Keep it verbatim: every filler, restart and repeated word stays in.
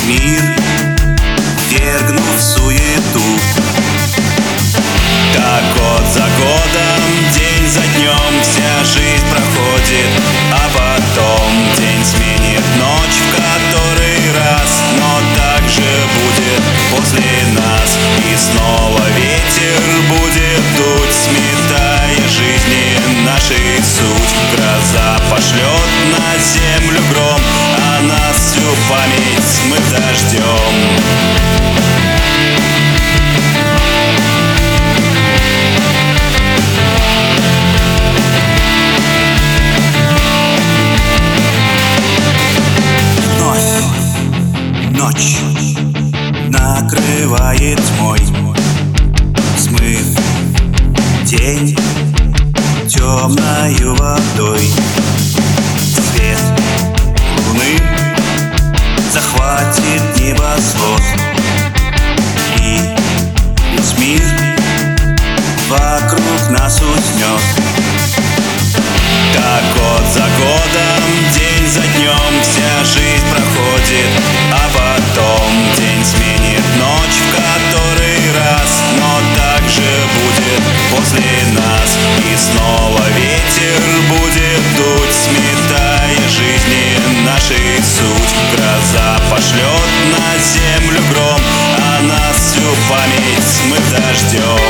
мир, вергнув в суету. Так год за годом, день за днем вся жизнь проходит, а потом день сменит ночь в который раз. Но так же будет после нас, и снова ветер будет дуть, сметая жизни нашей суть. Гроза пошлет на землю гром, а нас всю память мы дождем. Ночь накрывает тьмой, смыв день темною водой. Свет луны захватит небосвод, и весь мир вокруг нас уснет. Так год за годом, день за днем вся жизнь проходит, а потом день сменит ночь в который раз. Но так же будет после нас, и снова ветер будет дуть, сметая жизни нашей суть. Гроза пошлет на землю гром, а нас всю память мы дождем.